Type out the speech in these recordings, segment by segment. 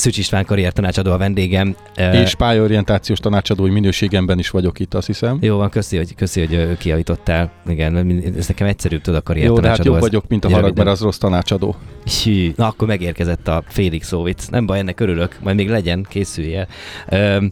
Szücs István karriertanácsadó a vendégem. És pályaorientációs tanácsadói minőségemben is vagyok itt, azt hiszem. Jó van, köszi, hogy kijavítottál. Igen, ez nekem egyszerűbb, tud a karriertanácsadó. Jó, de hát jobb vagyok, mint a harag, mert az rossz tanácsadó. Hű, na akkor megérkezett a félig szóvic. Nem baj, ennek örülök, majd még legyen, készülj el.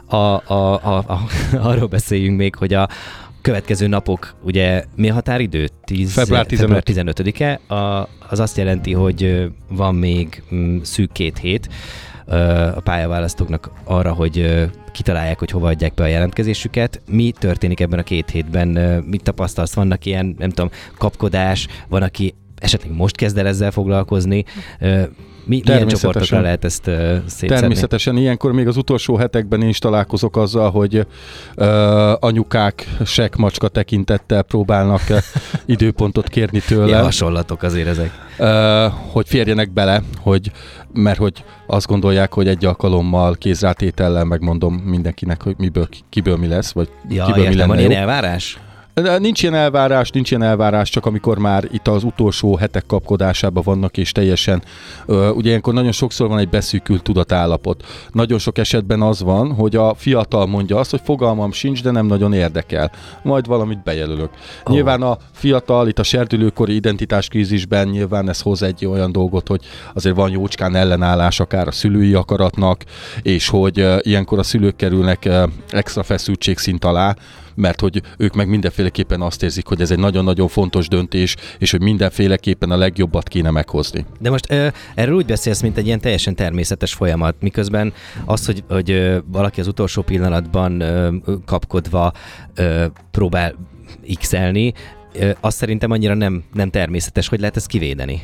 Arról beszéljünk még, hogy a következő napok, ugye mi a határidő? Február 15-e. Az azt jelenti, hogy van még szűk 2 hét a pályaválasztóknak arra, hogy kitalálják, hogy hova adják be a jelentkezésüket. Mi történik ebben a 2 hétben? Mit tapasztalsz? Vannak ilyen, nem tudom, kapkodás? Van, aki esetleg most kezd el ezzel foglalkozni? Milyen csoportokra lehet ezt szétszedni? Természetesen ilyenkor még az utolsó hetekben én is találkozok azzal, hogy anyukák seggmacska tekintettel próbálnak időpontot kérni tőle. Ilyen hasonlatok azért ezek. Hogy férjenek bele, mert hogy azt gondolják, hogy egy alkalommal kézrátétellel megmondom mindenkinek, hogy kiből mi lesz, vagy kiből mi lenne. Van ilyen elvárás? Nincs ilyen elvárás, csak amikor már itt az utolsó hetek kapkodásában vannak, és teljesen, ugye ilyenkor nagyon sokszor van egy beszűkült tudatállapot. Nagyon sok esetben az van, hogy a fiatal mondja azt, hogy fogalmam sincs, de nem nagyon érdekel. Majd valamit bejelölök. Nyilván a fiatal, itt a serdülőkori identitáskrízisben nyilván ez hoz egy olyan dolgot, hogy azért van jócskán ellenállás akár a szülői akaratnak, és hogy ilyenkor a szülők kerülnek extra feszültségszint alá, mert hogy ők meg mindenféleképpen azt érzik, hogy ez egy nagyon-nagyon fontos döntés, és hogy mindenféleképpen a legjobbat kéne meghozni. De most erről úgy beszélsz, mint egy ilyen teljesen természetes folyamat, miközben az, hogy valaki az utolsó pillanatban kapkodva próbál x-elni, azt szerintem annyira nem természetes, hogy lehet ezt kivédeni.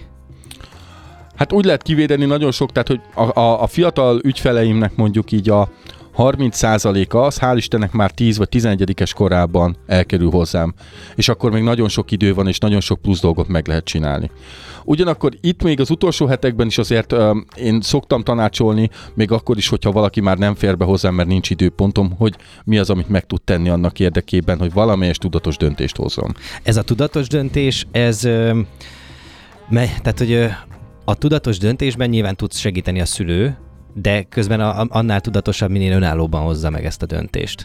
Hát úgy lehet kivédeni nagyon sok, tehát hogy a fiatal ügyfeleimnek mondjuk így a 30%-a az hál' Istennek már 10 vagy 11-es korában elkerül hozzám. És akkor még nagyon sok idő van, és nagyon sok plusz dolgot meg lehet csinálni. Ugyanakkor itt még az utolsó hetekben is azért én szoktam tanácsolni, még akkor is, hogyha valaki már nem fér be hozzám, mert nincs időpontom, hogy mi az, amit meg tud tenni annak érdekében, hogy valamelyes tudatos döntést hozzon. Ez a tudatos döntés, tehát hogy a tudatos döntésben nyilván tudsz segíteni a szülő, de közben annál tudatosabb, minél önállóban hozza meg ezt a döntést.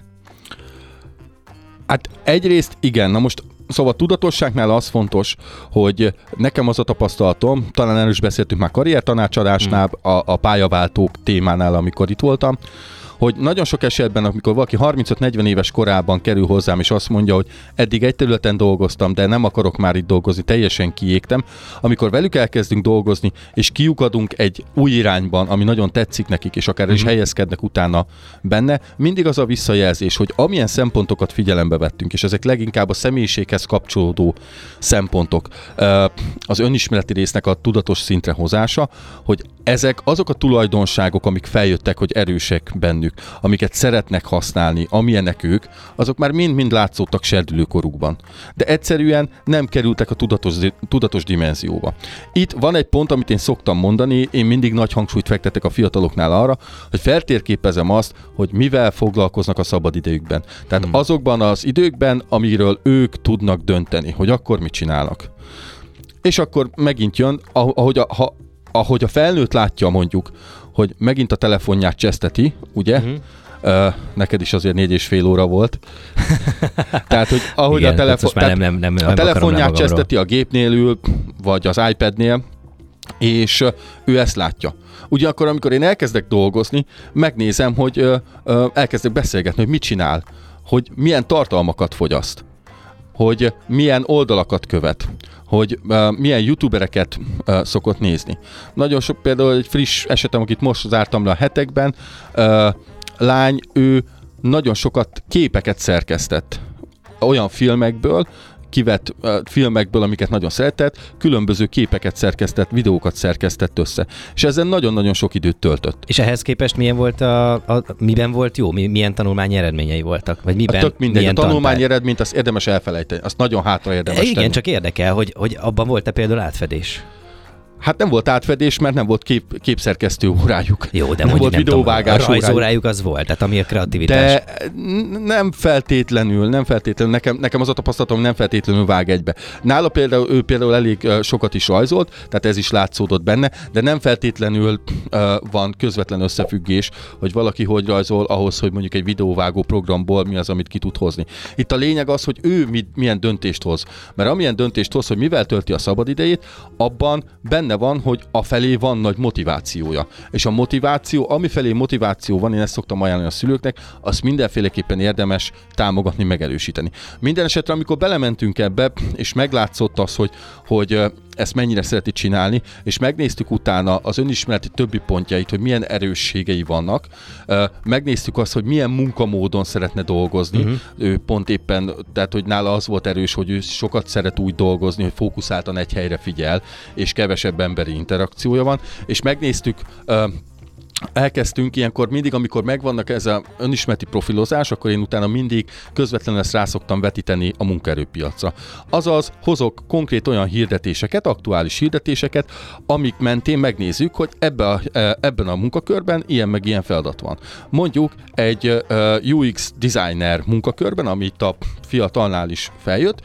Hát egyrészt igen, na most szóval tudatosságnál az fontos, hogy nekem az a tapasztalatom, talán erről is beszéltünk már karriertanácsadásnál, a pályaváltók témánál, amikor itt voltam, hogy nagyon sok esetben, amikor valaki 35-40 éves korában kerül hozzám, és azt mondja, hogy eddig egy területen dolgoztam, de nem akarok már itt dolgozni, teljesen kiégtem, amikor velük elkezdünk dolgozni, és kiukadunk egy új irányban, ami nagyon tetszik nekik, és akár is helyezkednek utána benne, mindig az a visszajelzés, hogy amilyen szempontokat figyelembe vettünk, és ezek leginkább a személyiséghez kapcsolódó szempontok, az önismereti résznek a tudatos szintre hozása, hogy ezek azok a tulajdonságok, amik feljöttek, hogy erősek bennük, amiket szeretnek használni, amilyenek ők, azok már mind-mind látszottak serdülőkorukban. De egyszerűen nem kerültek a tudatos dimenzióba. Itt van egy pont, amit én szoktam mondani, én mindig nagy hangsúlyt fektetek a fiataloknál arra, hogy feltérképezem azt, hogy mivel foglalkoznak a szabadidejükben. Tehát azokban az időkben, amiről ők tudnak dönteni, hogy akkor mit csinálnak. És akkor megint jön, ahogy a felnőtt látja mondjuk, hogy megint a telefonját cseszteti, ugye? Neked is azért 4,5 óra volt. Tehát, hogy ahogy igen, a telefonját cseszteti a gépnél ül, vagy az iPadnél, és ő ezt látja. Ugyanakkor, amikor én elkezdek dolgozni, megnézem, hogy elkezdek beszélgetni, hogy mit csinál, hogy milyen tartalmakat fogyaszt, hogy milyen oldalakat követ, hogy milyen youtubereket szokott nézni. Nagyon sok, például egy friss esetem, akit most zártam le a hetekben, lány, ő nagyon sokat képeket szerkesztett olyan filmekből, kivett filmekből, amiket nagyon szeretett, különböző képeket szerkesztett, videókat szerkesztett össze. És ezzel nagyon-nagyon sok időt töltött. És ehhez képest milyen volt miben volt jó? Milyen tanulmányi eredményei voltak? Vagy miben? Tök mindegy. A tanulmányi eredményt azt érdemes elfelejteni. Azt nagyon hátra érdemes tenni. Igen, csak érdekel, hogy abban volt-e például átfedés? Hát nem volt átfedés, mert nem volt képszerkesztő órájuk. Jó, de nem volt videóvágás a rajzórájuk az volt, tehát ami a kreativitás. De nem feltétlenül, nekem az a tapasztalatom nem feltétlenül vág egybe. Nála ő például elég sokat is rajzolt, tehát ez is látszódott benne, de nem feltétlenül van közvetlen összefüggés, hogy valaki hogy rajzol ahhoz, hogy mondjuk egy videóvágó programból mi az, amit ki tud hozni. Itt a lényeg az, hogy ő milyen döntést hoz. Mert amilyen döntést hoz, hogy mivel tölti a szabadidejét, abban benne van, hogy afelé van nagy motivációja. És a motiváció, amifelé motiváció van, én ezt szoktam ajánlani a szülőknek, azt mindenféleképpen érdemes támogatni, megerősíteni. Minden esetre, amikor belementünk ebbe, és meglátszott az, hogy ezt mennyire szereti csinálni, és megnéztük utána az önismereti többi pontjait, hogy milyen erősségei vannak, megnéztük azt, hogy milyen munkamódon szeretne dolgozni, ő pont éppen, tehát hogy nála az volt erős, hogy ő sokat szeret úgy dolgozni, hogy fókuszáltan egy helyre figyel, és kevesebb emberi interakciója van, és megnéztük, elkezdtünk ilyenkor mindig, amikor megvannak ez az önismereti profilozás, akkor én utána mindig közvetlenül ezt rá szoktam vetíteni a munkaerőpiacra. Azaz hozok konkrét olyan hirdetéseket, aktuális hirdetéseket, amik mentén megnézzük, hogy ebben a munkakörben ilyen meg ilyen feladat van. Mondjuk egy UX designer munkakörben, ami itt a fiatalnál is feljött,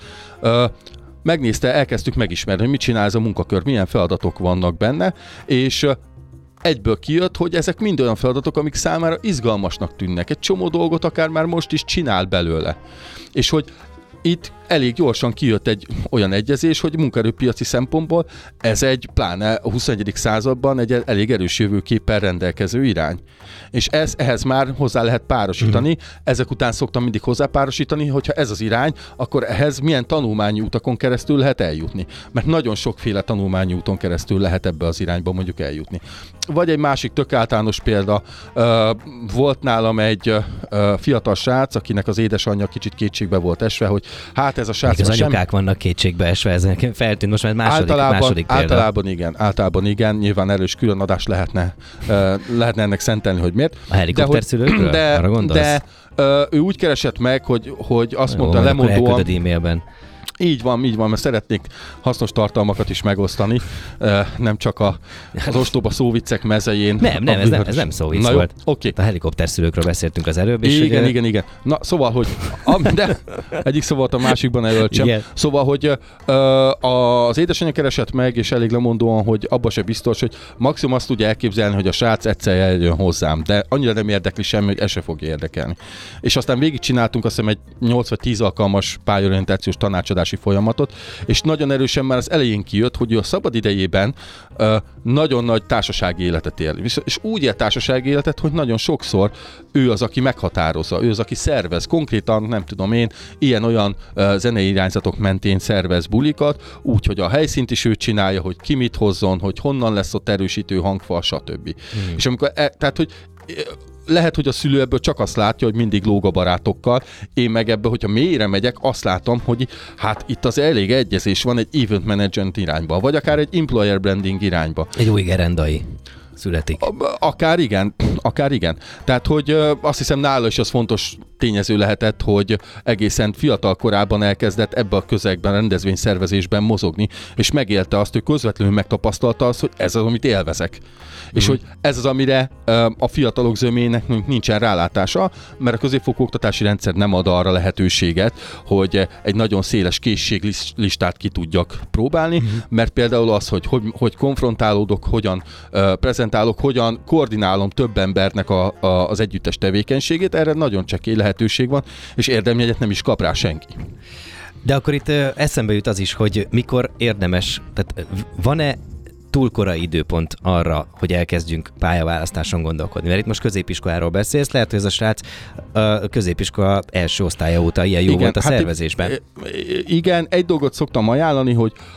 megnézte, elkezdtük megismerni, hogy mit csinál ez a munkakör, milyen feladatok vannak benne, és egyből kijött, hogy ezek mind olyan feladatok, amik számára izgalmasnak tűnnek. Egy csomó dolgot akár már most is csinál belőle. És hogy itt elég gyorsan kijött egy olyan egyezés, hogy munkaerőpiaci szempontból ez egy pláne a 21. században egy elég erős jövőképpel rendelkező irány. És ehhez már hozzá lehet párosítani. Ezek után szoktam mindig hozzápárosítani, hogyha ez az irány, akkor ehhez milyen tanulmányi utakon keresztül lehet eljutni. Mert nagyon sokféle tanulmányi úton keresztül lehet ebbe az irányba mondjuk eljutni. Vagy egy másik tök általános példa, volt nálam egy fiatal srác, akinek az édesanyja kicsit kétségbe volt esve, hogy hát ez a srác... Még az anyukák vannak kétségbe esve, ez feltűnt most már második példa. Általában igen, nyilván erős különadás lehetne ennek szentelni, hogy miért. A helikopterszülőkről? Arra gondolsz? De ő úgy keresett meg, hogy azt mondta lemondóan... e-mailben. Így van, mert szeretnék hasznos tartalmakat is megosztani, nem csak az ostoba szóviccek mezején. Ez nem szóvic volt. Okay. A helikopterszülőkről beszéltünk az előbb. Igen. Na, szóval, hogy de egyik szó volt a másikban elöltsem. Szóval, hogy az édesanyja keresett meg, és elég lemondóan, hogy abba se biztos, hogy maximum azt tudja elképzelni, hogy a srác egyszer eljön hozzám, de annyira nem érdekli semmi, hogy ez se fog érdekelni. És aztán végigcsináltunk azt hiszem egy 8 vagy 10 alkalmas pályorientációs tanácsadási folyamatot, és nagyon erősen már az elején kijött, hogy ő a szabad idejében nagyon nagy társasági életet él. És úgy él társasági életet, hogy nagyon sokszor ő az, aki meghatározza, ő az, aki szervez. Konkrétan, nem tudom én, ilyen-olyan zenei irányzatok mentén szervez bulikat, úgy, hogy a helyszínt is ő csinálja, hogy ki mit hozzon, hogy honnan lesz ott erősítő hangfal, stb. És amikor, tehát, hogy lehet, hogy a szülő ebből csak azt látja, hogy mindig lóg a barátokkal, én meg ebből, hogyha mélyre megyek, azt látom, hogy hát itt az elég egyezés van egy event management irányba, vagy akár egy employer branding irányba. Egy új gerendai születik. Akár igen. Tehát, hogy azt hiszem nála is az fontos tényező lehetett, hogy egészen fiatal korában elkezdett ebbe a közegben, rendezvényszervezésben mozogni, és megélte azt, hogy közvetlenül megtapasztalta azt, hogy ez az, amit élvezek. És hogy ez az, amire a fiatalok zömének nincsen rálátása, mert a középfokú oktatási rendszer nem ad arra lehetőséget, hogy egy nagyon széles készséglistát ki tudjak próbálni, mert például az, hogy konfrontálódok, hogyan prezentálok, hogyan koordinálom több embernek az együttes tevékenységét, erre nagyon csekély lehetőség van, és érdemjegyet nem is kap rá senki. De akkor itt eszembe jut az is, hogy mikor érdemes, tehát van-e túl korai időpont arra, hogy elkezdjünk pályaválasztáson gondolkodni. Mert itt most középiskoláról beszélsz, lehet, hogy ez a srác a középiskola első osztálya óta ilyen jó volt a szervezésben. Igen, egy dolgot szoktam ajánlani,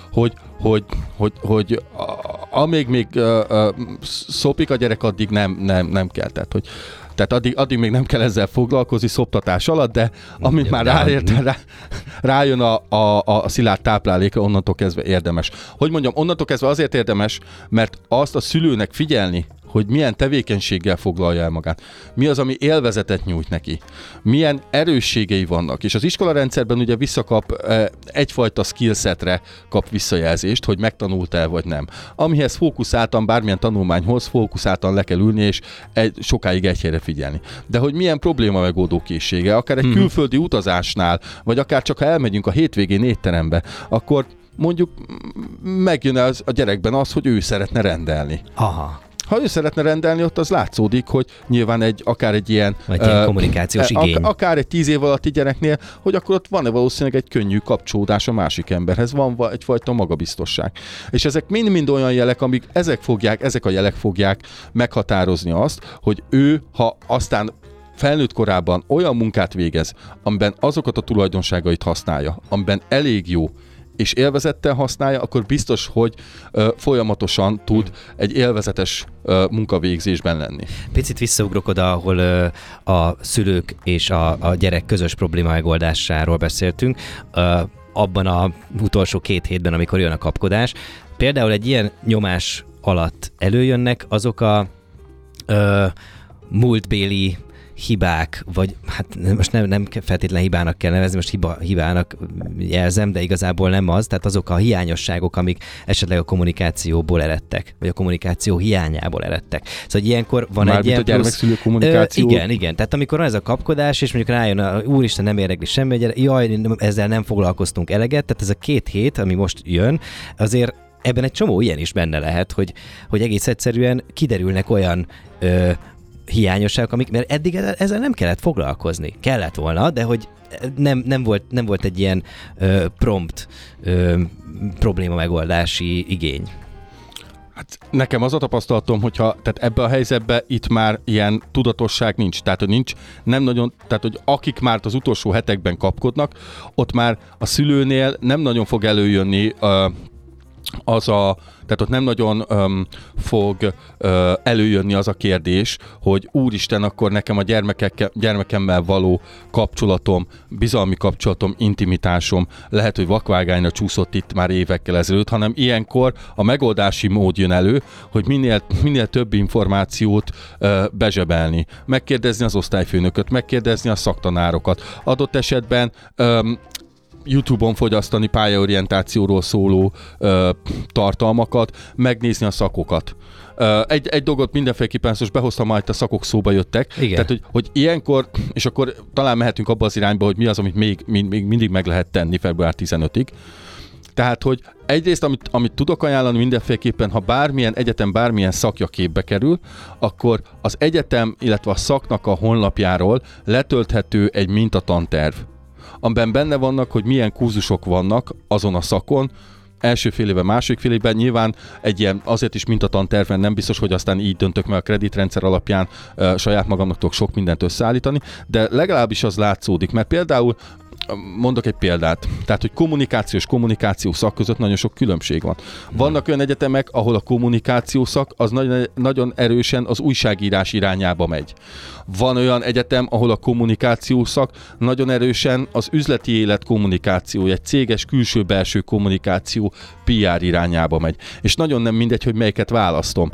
hogy amíg még szopik a gyerek, addig nem kell. Tehát addig még nem kell ezzel foglalkozni szoptatás alatt, de amint már rájön a szilárd tápláléka, onnantól kezdve érdemes. Hogy mondjam, onnantól kezdve azért érdemes, mert azt a szülőnek figyelni, hogy milyen tevékenységgel foglalja el magát, mi az, ami élvezetet nyújt neki, milyen erősségei vannak, és az iskolarendszerben ugye visszakap egyfajta skillsetre kap visszajelzést, hogy megtanult-e vagy nem. Amihez fókuszáltan, bármilyen tanulmányhoz fókuszáltan le kell ülni, és sokáig egy helyre figyelni. De hogy milyen probléma megoldó készsége, akár egy külföldi utazásnál, vagy akár csak ha elmegyünk a hétvégén étterembe, akkor mondjuk megjön a gyerekben az, hogy ő szeretne rendelni. Aha. Ha ő szeretne rendelni, ott az látszódik, hogy nyilván akár egy ilyen kommunikációs igény. Akár egy 10 év alatti gyereknél, hogy akkor ott van-e valószínűleg egy könnyű kapcsolódás a másik emberhez, van egyfajta magabiztosság. És ezek mind-mind olyan jelek, amik ezek a jelek fogják meghatározni azt, hogy ő, ha aztán felnőtt korában olyan munkát végez, amiben azokat a tulajdonságait használja, amiben elég jó, és élvezettel használja, akkor biztos, hogy folyamatosan tud egy élvezetes munkavégzésben lenni. Picit visszaugrok oda, ahol a szülők és a gyerek közös probléma megoldásáról beszéltünk. Abban az utolsó 2 hétben, amikor jön a kapkodás, például egy ilyen nyomás alatt előjönnek azok a múltbéli hibák, vagy hát most nem feltétlenül hibának kell nevezni, most hibának jelzem, de igazából nem az, tehát azok a hiányosságok, amik esetleg a kommunikációból eredtek, vagy a kommunikáció hiányából eredtek. Szóval ilyenkor van egy ilyen a gyermekszülő kommunikáció. Igen. Tehát amikor van ez a kapkodás, és mondjuk rájön, úristen, nem érdekli semmi, jaj, ezzel nem foglalkoztunk eleget, tehát ez a 2 hét, ami most jön, azért ebben egy csomó ilyen is benne lehet, hogy egész egyszerűen kiderülnek olyan hiányosságok, mert eddig ezzel nem kellett foglalkozni. Kellett volna, de hogy nem volt egy ilyen prompt probléma megoldási igény. Hát nekem az a tapasztalatom, tehát ebbe a helyzetbe itt már ilyen tudatosság nincs. Tehát, hogy hogy akik már az utolsó hetekben kapkodnak, ott már a szülőnél nem nagyon fog előjönni tehát ott nem nagyon fog előjönni az a kérdés, hogy úristen, akkor nekem a gyermekemmel való kapcsolatom, bizalmi kapcsolatom, intimitásom lehet, hogy vakvágányra csúszott itt már évekkel ezelőtt, hanem ilyenkor a megoldási mód jön elő, hogy minél több információt bezsebelni. Megkérdezni az osztályfőnököt, megkérdezni a szaktanárokat. Adott esetben YouTube-on fogyasztani pályaorientációról szóló tartalmakat, megnézni a szakokat. Egy dolgot mindenféleképpen, most behoztam, majd a szakok szóba jöttek. Igen. Tehát, hogy ilyenkor, és akkor talán mehetünk abba az irányba, hogy mi az, amit még mindig meg lehet tenni február 15-ig. Tehát, hogy egyrészt, amit tudok ajánlani mindenféleképpen, ha bármilyen egyetem, bármilyen szakja képbe kerül, akkor az egyetem, illetve a szaknak a honlapjáról letölthető egy mintatanterv, amiben benne vannak, hogy milyen kurzusok vannak azon a szakon, első fél évben, második fél évben, nyilván egy ilyen azért is mintatanterven nem biztos, hogy aztán így döntök meg a kreditrendszer alapján, saját magamnak tudok sok mindent összeállítani, de legalábbis az látszódik, mert például mondok egy példát, tehát, hogy kommunikáció szak között nagyon sok különbség van. Vannak olyan egyetemek, ahol a kommunikáció szak az nagyon erősen az újságírás irányába megy. Van olyan egyetem, ahol a kommunikáció szak nagyon erősen az üzleti élet kommunikációja, egy céges külső-belső kommunikáció PR irányába megy. És nagyon nem mindegy, hogy melyiket választom.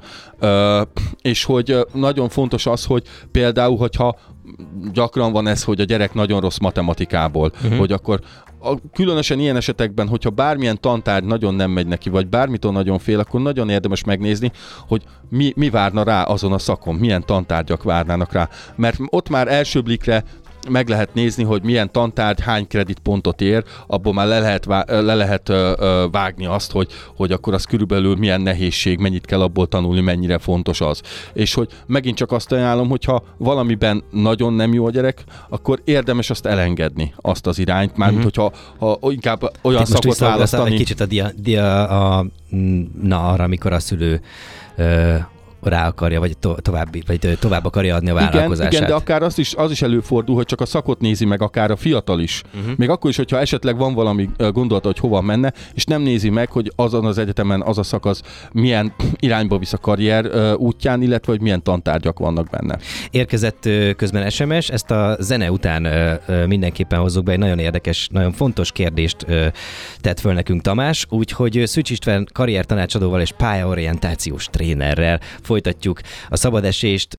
És hogy nagyon fontos az, hogy például, hogyha gyakran van ez, hogy a gyerek nagyon rossz matematikából, hogy akkor különösen ilyen esetekben, hogyha bármilyen tantárgy nagyon nem megy neki, vagy bármitől nagyon fél, akkor nagyon érdemes megnézni, hogy mi várna rá azon a szakon, milyen tantárgyak várnának rá. Mert ott már első blikre meg lehet nézni, hogy milyen tantárgy hány kreditpontot ér, abból már le lehet vágni azt, hogy akkor az körülbelül milyen nehézség, mennyit kell abból tanulni, mennyire fontos az. És hogy megint csak azt ajánlom, hogyha valamiben nagyon nem jó a gyerek, akkor érdemes azt elengedni, azt az irányt, mármint hogyha inkább olyan szakot választani. Egy kicsit arra, amikor a szülő rá akarja, vagy tovább akarja adni a vállalkozását. Igen, de akár az is előfordul, hogy csak a szakot nézi meg akár a fiatal is. Még akkor is, hogyha esetleg van valami gondolata, hogy hova menne, és nem nézi meg, hogy azon az egyetemen az a szakasz milyen irányba visz a karrier útján, illetve hogy milyen tantárgyak vannak benne. Érkezett közben SMS, ezt a zene után mindenképpen hozzuk be, egy nagyon érdekes, nagyon fontos kérdést tett föl nekünk Tamás, úgyhogy Szűcs István karriertanácsadóval és pályaorientációs trénerrel folytatjuk folytatjuk a szabad esést.